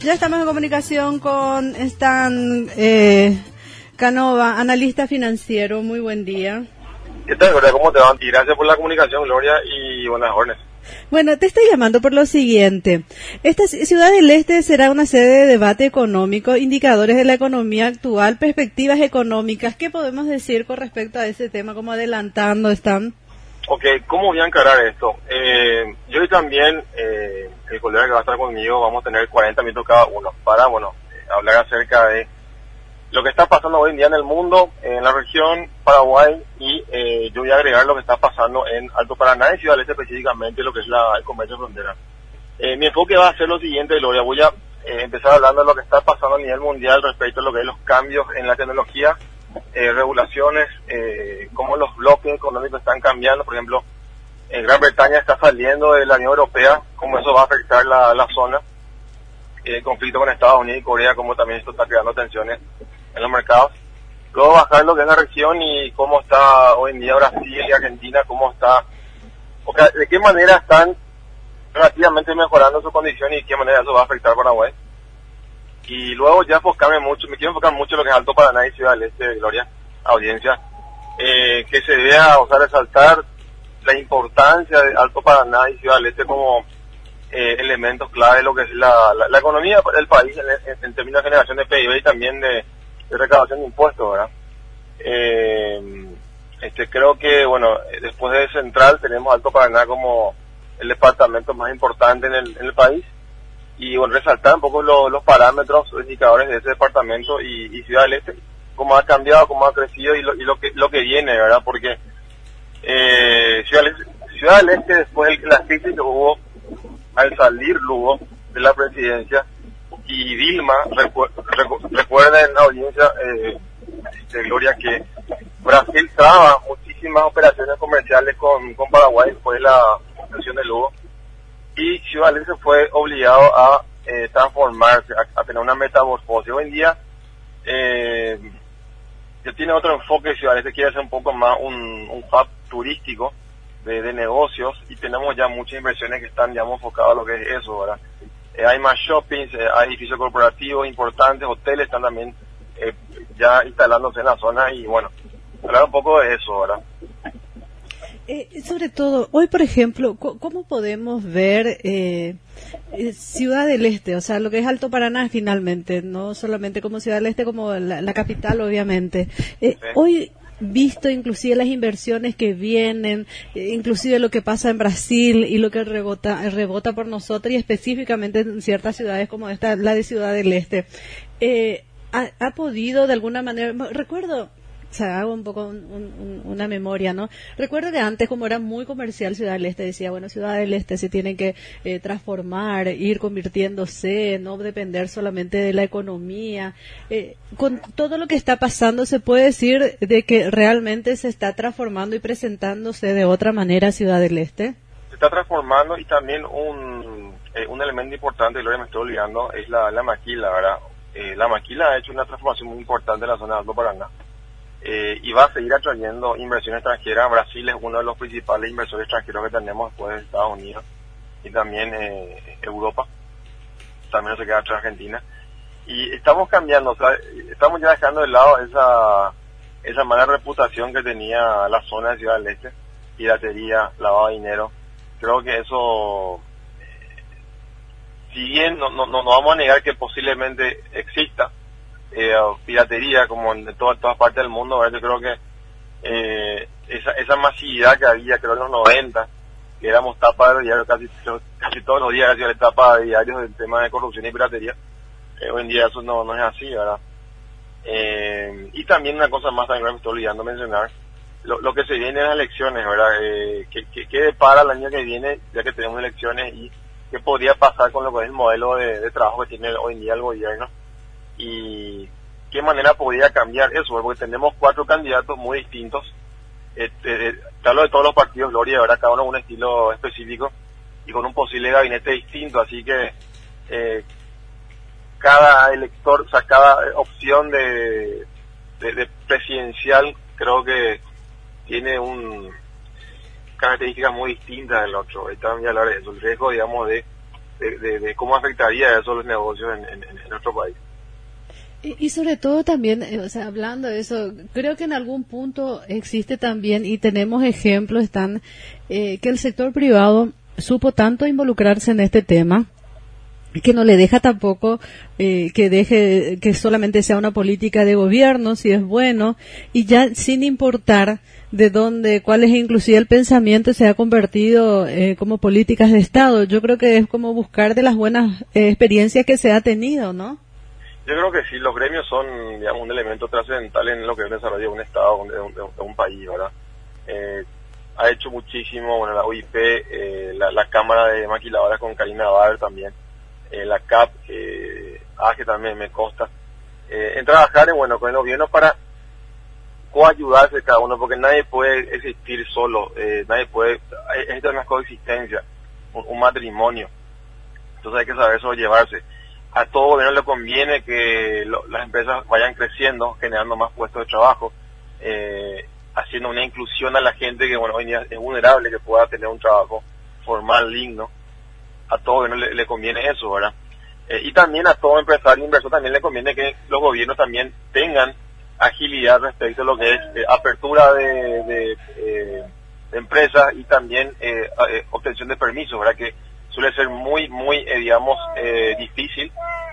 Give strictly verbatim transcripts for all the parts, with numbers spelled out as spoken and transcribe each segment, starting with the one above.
Ya estamos en comunicación con Stan eh, Canova, analista financiero. Muy buen día. ¿Qué tal, Gloria? ¿Cómo te va? Y gracias por la comunicación, Gloria, y buenas órdenes. Bueno, te estoy llamando por lo siguiente. Esta Ciudad del Este será una sede de debate económico, indicadores de la economía actual, perspectivas económicas. ¿Qué podemos decir con respecto a ese tema? ¿Cómo adelantando están? Ok, ¿cómo voy a encarar esto? Eh, yo y también eh, el colega que va a estar conmigo vamos a tener cuarenta minutos cada uno para, bueno, eh, hablar acerca de lo que está pasando hoy en día en el mundo, en la región, Paraguay, y eh, yo voy a agregar lo que está pasando en Alto Paraná y Ciudad del Este específicamente, lo que es la, el comercio de frontera. Eh, mi enfoque va a ser lo siguiente, Gloria. Voy a eh, empezar hablando de lo que está pasando a nivel mundial respecto a lo que es los cambios en la tecnología, eh, regulaciones, eh, cómo los bloques económicos están cambiando. Por ejemplo, en Gran Bretaña está saliendo de la Unión Europea, cómo eso va a afectar la, la zona, el conflicto con Estados Unidos y Corea, cómo también esto está creando tensiones en los mercados. Luego bajar lo que es la región y cómo está hoy en día Brasil y Argentina, cómo está, o sea, de qué manera están relativamente mejorando su condición y de qué manera eso va a afectar a Paraguay. Y luego ya enfocarme mucho, me quiero enfocar mucho en lo que es Alto Paraná y Ciudad del Este, Gloria, audiencia, eh, que se vea, o sea, resaltar la importancia de Alto Paraná y Ciudad del Este como eh, elementos clave de lo que es la, la, la economía del país en, en, en términos de generación de P I B y también de, de recaudación de impuestos, ¿verdad? Eh, este creo que, bueno, después de Central tenemos Alto Paraná como el departamento más importante en el, en el país, y bueno, resaltar un poco lo, los parámetros, los indicadores de ese departamento y, y Ciudad del Este, cómo ha cambiado, cómo ha crecido y lo, y lo que lo que viene, ¿verdad? Porque eh, Ciudad, del, Ciudad del Este, después de la crisis que hubo al salir Lugo de la presidencia y Dilma, recu recu recuerden en la audiencia, eh, de Gloria, que Brasil traba muchísimas operaciones comerciales con, con Paraguay después de la presión de Lugo, y Ciudad del Este fue obligado a eh, transformarse, a, a tener una metamorfosis. Hoy en día eh, ya tiene otro enfoque. Ciudad del Este quiere ser un poco más un, un hub turístico de, de negocios, y tenemos ya muchas inversiones que están, digamos, enfocadas a lo que es eso, ¿verdad? Eh, hay más shoppings, eh, hay edificios corporativos importantes, hoteles están también eh, ya instalándose en la zona, y bueno, hablar un poco de eso, ¿verdad? Eh, sobre todo, hoy, por ejemplo, ¿cómo podemos ver eh, eh, Ciudad del Este? O sea, lo que es Alto Paraná finalmente, no solamente como Ciudad del Este, como la, la capital, obviamente. Eh, sí. Hoy, visto inclusive las inversiones que vienen, eh, inclusive lo que pasa en Brasil y lo que rebota, rebota por nosotros, y específicamente en ciertas ciudades como esta, la de Ciudad del Este, eh, ha, ha podido de alguna manera, recuerdo, o sea, hago un poco un, un, una memoria, ¿no? Recuerdo que antes, como era muy comercial Ciudad del Este, decía, bueno, Ciudad del Este se tiene que eh, transformar, ir convirtiéndose, no depender solamente de la economía. Eh, con todo lo que está pasando, ¿se puede decir de que realmente se está transformando y presentándose de otra manera Ciudad del Este? Se está transformando, y también un, eh, un elemento importante, Gloria, me estoy olvidando, es la, la maquila, ¿verdad? Eh, la maquila ha hecho una transformación muy importante en la zona de Alto Paraná. Eh, y va a seguir atrayendo inversión extranjera. Brasil es uno de los principales inversores extranjeros que tenemos después de Estados Unidos, y también eh, Europa, también no se queda atrás Argentina, y estamos cambiando, o sea, estamos ya dejando de lado esa esa mala reputación que tenía la zona de Ciudad del Este, piratería, lavado de dinero. Creo que eso, eh, si bien no, no, no vamos a negar que posiblemente exista Eh, piratería como en todas, todas partes del mundo, ¿verdad? Yo creo que eh, esa, esa masividad que había, creo en los noventa, que éramos tapas de diario casi, casi todos los días, casi tapas de diarios del tema de corrupción y piratería, eh, hoy en día eso no, no es así, ¿verdad? Eh, y también una cosa más también me estoy olvidando mencionar, lo, lo que se viene en las elecciones, ¿verdad? Eh, que, que, que depara el año que viene, ya que tenemos elecciones, y qué podría pasar con lo que es el modelo de, de trabajo que tiene hoy en día el gobierno, y qué manera podría cambiar eso, porque tenemos cuatro candidatos muy distintos. Este, te hablo de todos los partidos, Gloria, ahora cada uno con un estilo específico y con un posible gabinete distinto, así que eh, cada elector, o sea, cada opción de, de, de presidencial, creo que tiene un características muy distintas del otro. Ahorita voy a hablar de eso, el riesgo, digamos, de de, de, de cómo afectaría eso a los negocios en, en, en nuestro país. Y, y sobre todo también, eh, o sea, hablando de eso, creo que en algún punto existe también, y tenemos ejemplos, están, eh, que el sector privado supo tanto involucrarse en este tema, que no le deja tampoco eh, que deje que solamente sea una política de gobierno, si es bueno, y ya sin importar de dónde, cuál es inclusive el pensamiento, se ha convertido eh, como políticas de Estado. Yo creo que es como buscar de las buenas eh, experiencias que se ha tenido, ¿no? Yo creo que sí, los gremios son, digamos, un elemento trascendental en lo que es el desarrollo de un Estado, de un, de un, de un país, ¿verdad? Eh, ha hecho muchísimo, bueno, la O I P, eh, la, la Cámara de Maquiladoras con Karina Bader también, eh, la C A P, eh, A G E también me consta, eh, en trabajar, bueno, con el gobierno para coayudarse cada uno, porque nadie puede existir solo, eh, nadie puede, esta es una coexistencia, un, un matrimonio, entonces hay que saber sobrellevarse. A todo gobierno le conviene que lo, las empresas vayan creciendo, generando más puestos de trabajo, eh, haciendo una inclusión a la gente que, bueno, hoy día es vulnerable, que pueda tener un trabajo formal, digno. A todo gobierno le, le conviene eso, ¿verdad? Eh, y también a todo empresario inversor también le conviene que los gobiernos también tengan agilidad respecto a lo que es eh, apertura de, de, eh, de empresas y también eh, eh, obtención de permisos, ¿verdad? Que suele ser muy, muy, eh, digamos, eh, difícil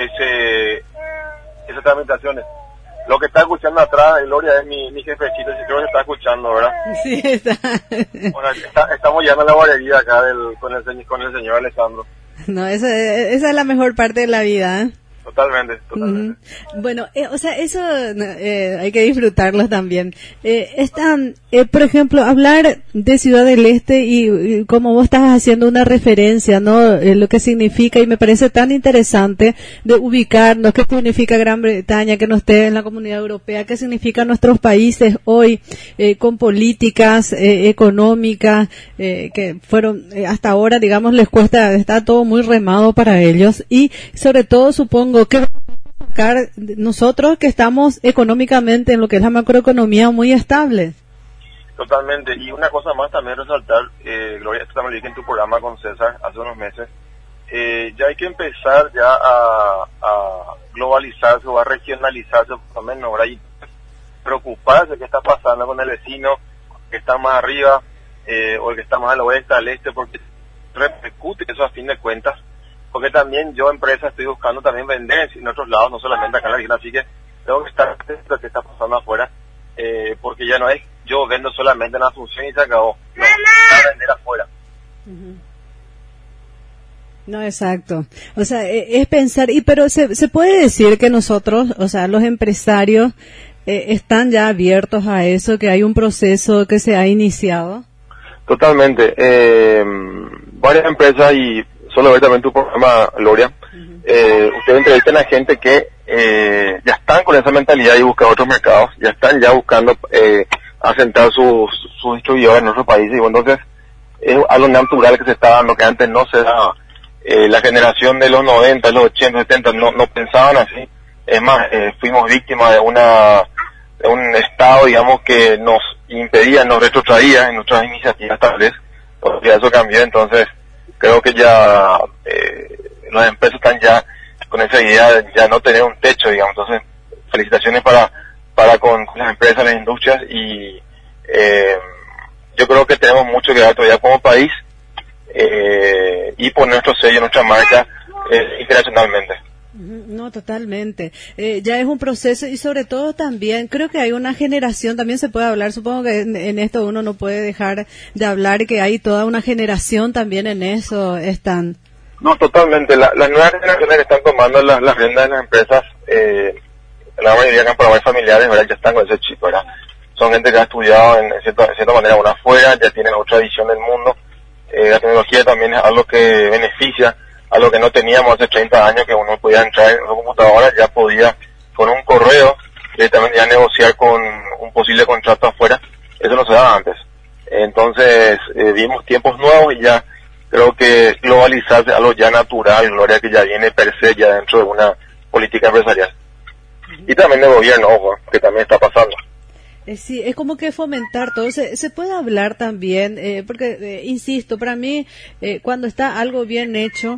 ese esas tramitaciones. Lo que está escuchando atrás, Gloria, es mi, mi jefecito, si creo que está escuchando, ¿verdad? Sí, está. Bueno, está, estamos llegando a la guardería acá del, con, el, con el señor Alessandro. No, esa, esa es la mejor parte de la vida, ¿eh? Totalmente, totalmente. Uh-huh. Bueno, eh, o sea, eso eh, hay que disfrutarlo también. Eh, están, eh, por ejemplo, hablar de Ciudad del Este y, y como vos estás haciendo una referencia, ¿no? Eh, lo que significa, y me parece tan interesante de ubicarnos, qué significa Gran Bretaña, que no esté en la Comunidad Europea, qué significa nuestros países hoy, eh, con políticas eh, económicas, eh, que fueron, eh, hasta ahora, digamos, les cuesta, está todo muy remado para ellos, y sobre todo, supongo, que sacar nosotros que estamos económicamente en lo que es la macroeconomía muy estable. Totalmente, y una cosa más también resaltar, eh, Gloria, esto también lo dije en tu programa con César hace unos meses, eh, ya hay que empezar ya a, a globalizarse o a regionalizarse por lo menos, ahora y preocuparse de qué está pasando con el vecino que está más arriba eh, o el que está más al oeste, al este, porque repercute eso a fin de cuentas. Porque también yo, empresa, estoy buscando también vender en otros lados, no solamente acá en la región, así que tengo que estar atento a lo que está pasando afuera, eh, porque ya no es yo vendo solamente en Asunción y se acabó, no, para vender afuera. Uh-huh. No, exacto. O sea, es pensar, y pero se, se puede decir que nosotros, o sea, los empresarios, eh, están ya abiertos a eso, que hay un proceso que se ha iniciado. Totalmente. Eh, varias empresas y solo ver también tu programa, Gloria, uh-huh. eh, ustedes entrevistan a gente que eh, ya están con esa mentalidad y buscan otros mercados, ya están ya buscando eh, asentar sus sus distribuidores en otros países, y bueno, entonces es algo natural que se está dando, que antes no se daba. Eh, la generación de los noventa, los ochenta, setenta no, no pensaban así. Es más, eh, fuimos víctimas de una de un estado, digamos, que nos impedía, nos retrotraía en nuestras iniciativas tal vez, porque eso cambió. Entonces creo que ya eh, las empresas están ya con esa idea de ya no tener un techo, digamos. Entonces, felicitaciones para para con las empresas, las industrias, y eh, yo creo que tenemos mucho que dar todavía como país, eh, y poner nuestro sello, nuestra marca eh, internacionalmente. No, totalmente. Eh, ya es un proceso, y sobre todo también creo que hay una generación, también se puede hablar, supongo que en, en esto uno no puede dejar de hablar, que hay toda una generación también en eso, están. No, totalmente. La, las nuevas generaciones que están tomando las, las riendas de las empresas, eh, la mayoría de programas familiares, ¿verdad? Ya están con ese chip, ¿verdad? Son gente que ha estudiado en, en, cierta, en cierta manera una afuera, ya tienen otra visión del mundo. Eh, la tecnología también es algo que beneficia a lo que no teníamos hace treinta años, que uno podía entrar en una computadora, ya podía con un correo directamente ya negociar con un posible contrato afuera. Eso no se daba antes. Entonces eh, vimos tiempos nuevos y ya creo que globalizarse algo ya natural, Gloria, que ya viene per se ya dentro de una política empresarial. Y también de gobierno, ojo, que también está pasando. Sí, es como que fomentar todo. Se, se puede hablar también, eh, porque, eh, insisto, para mí, eh, cuando está algo bien hecho,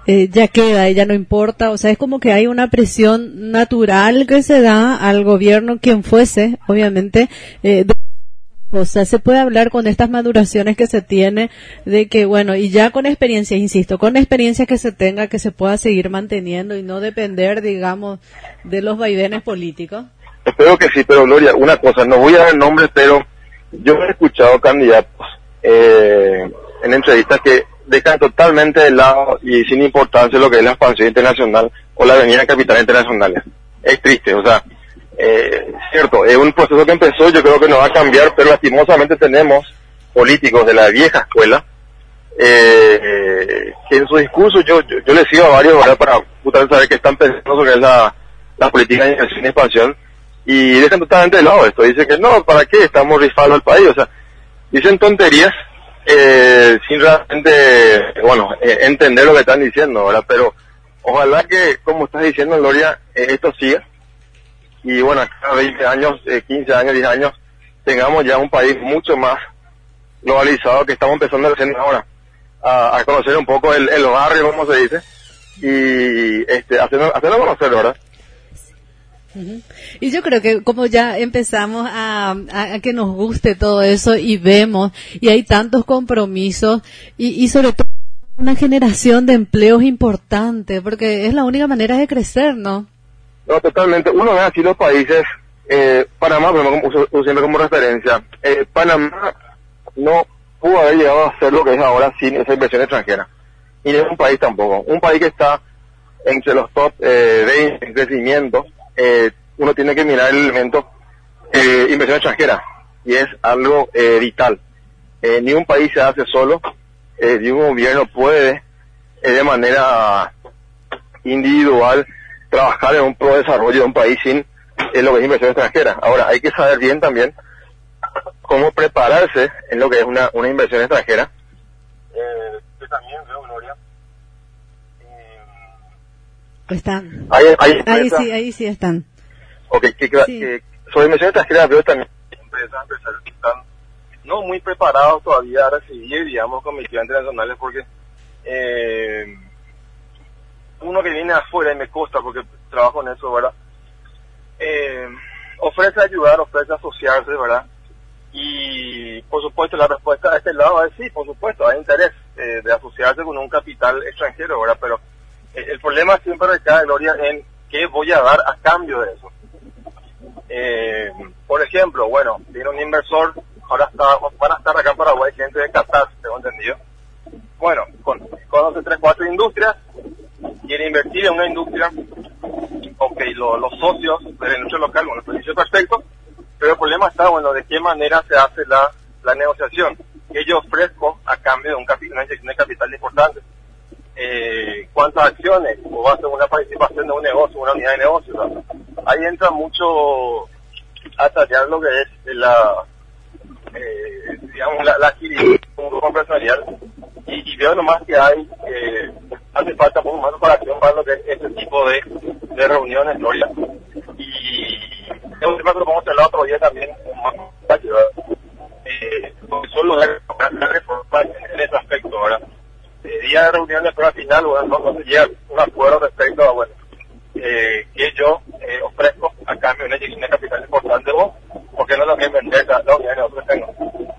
eh, ya queda y ya no importa. O sea, es como que hay una presión natural que se da al gobierno, quien fuese, obviamente, eh, de o sea, se puede hablar con estas maduraciones que se tiene de que, bueno, y ya con experiencia, insisto, con experiencia que se tenga, que se pueda seguir manteniendo y no depender, digamos, de los vaivenes políticos. Espero que sí, pero Gloria, una cosa, no voy a dar nombres, pero yo he escuchado candidatos eh, en entrevistas que dejan totalmente de lado y sin importancia lo que es la expansión internacional o la avenida de capitales internacionales. Es triste, o sea, Eh, cierto, es un proceso que empezó, yo creo que no va a cambiar, pero lastimosamente tenemos políticos de la vieja escuela eh, eh, que en su discurso, yo, yo, yo les sigo a varios, ¿verdad?, para justamente saber qué están pensando sobre la, la política de inversión y expansión, y dejan totalmente de lado esto. Dicen que no, ¿para qué? Estamos rifando al país, o sea, dicen tonterías eh, sin realmente, bueno, eh, entender lo que están diciendo, ¿verdad? Pero ojalá que, como estás diciendo, Gloria, eh, esto siga. Y bueno, cada veinte años, eh, quince años, diez años, tengamos ya un país mucho más globalizado, que estamos empezando recién ahora a, a conocer un poco el, el barrio, como se dice, y este, hacerlo, hacerlo conocer, ¿verdad? Uh-huh. Y yo creo que como ya empezamos a, a, a que nos guste todo eso y vemos, y hay tantos compromisos, y, y sobre todo una generación de empleos importante, porque es la única manera de crecer, ¿no? No, totalmente. Uno ve aquí los países, eh, Panamá, pero como uso, uso siempre como referencia, eh, Panamá no pudo haber llegado a ser lo que es ahora sin esa inversión extranjera. Y no es un país tampoco. Un país que está entre los top eh, veinte en crecimiento, eh, uno tiene que mirar el elemento eh, inversión extranjera, y es algo eh, vital. Eh, ni un país se hace solo, eh, ni un gobierno puede eh, de manera individual trabajar en un pro desarrollo de un país sin eh, lo que es inversión extranjera. Ahora, hay que saber bien también cómo prepararse en lo que es una, una inversión extranjera. Eh, que también veo, Gloria. Eh, están. Hay, hay ahí sí, ahí sí están. Ok, que, que, sí. que sobre inversión extranjera veo también empresas, empresarios que están no muy preparados todavía a recibir, digamos, comisiones internacionales, porque eh, uno que viene afuera, y me consta porque trabajo en eso, ¿verdad? Eh, ofrece ayudar, ofrece asociarse, ¿verdad? Y, por supuesto, la respuesta de este lado es sí, por supuesto, hay interés eh, de asociarse con un capital extranjero, ¿verdad? Pero eh, el problema siempre recae, Gloria, en qué voy a dar a cambio de eso. Eh, por ejemplo, bueno, viene un inversor, ahora está, van a estar acá en Paraguay gente de Qatar, tengo entendido. Bueno, con, conoce tres, cuatro industrias, quiere invertir en una industria, ok, lo, los socios de la industria local, bueno, pues dice perfecto, pero el problema está, bueno, de qué manera se hace la, la negociación, que yo ofrezco a cambio de un capital, una inyección de capital importante, eh, cuántas acciones, o va a ser una participación de un negocio, una unidad de negocio, ¿no? Ahí entra mucho a tallar lo que es la, eh, digamos, la, la adquisición como grupo empresarial, y, y veo nomás que hay, eh, hace falta pues, más preparación para lo que es este tipo de, de reuniones, Gloria. Y es un tema que lo vamos a hablar otro día también, más eh, porque solo la reforma en ese aspecto, ahora. Eh, día de reuniones, pero al final, bueno, no, no se llega a un acuerdo respecto a, bueno, eh, que yo eh, ofrezco a cambio de una inyección de capital importante, vos, porque no lo que vender la unidad de nosotros tengo.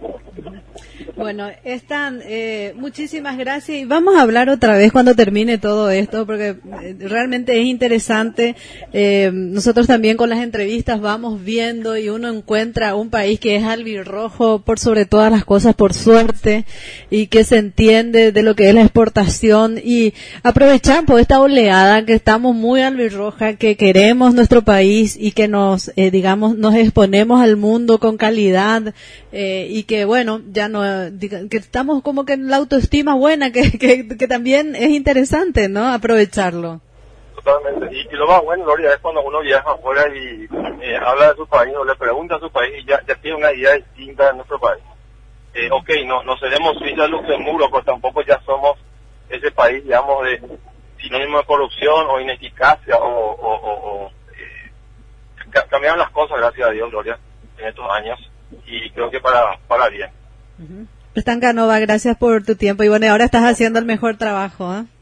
Bueno, Stan, eh, muchísimas gracias y vamos a hablar otra vez cuando termine todo esto porque eh, realmente es interesante. Eh, nosotros también con las entrevistas vamos viendo y uno encuentra un país que es albirrojo por sobre todas las cosas, por suerte, y que se entiende de lo que es la exportación y aprovechar por esta oleada que estamos muy albirroja, que queremos nuestro país y que nos, eh, digamos, nos exponemos al mundo con calidad eh, y que bueno, ya no que estamos como que en la autoestima buena, que, que, que también es interesante, ¿no? Aprovecharlo. Totalmente. Y, y lo más bueno, Gloria, es cuando uno viaja afuera y eh, habla de su país o le pregunta a su país y ya, ya tiene una idea distinta de nuestro país. Eh, ok, no, no seremos Suiza, Luxemburgo, pero tampoco ya somos ese país, digamos, de sinónimo de corrupción o ineficacia o... o, o, o eh, cambiaron las cosas, gracias a Dios, Gloria, en estos años y creo que para, para bien. Uh-huh. Stan Canova, gracias por tu tiempo y bueno, ahora estás haciendo el mejor trabajo, ¿eh?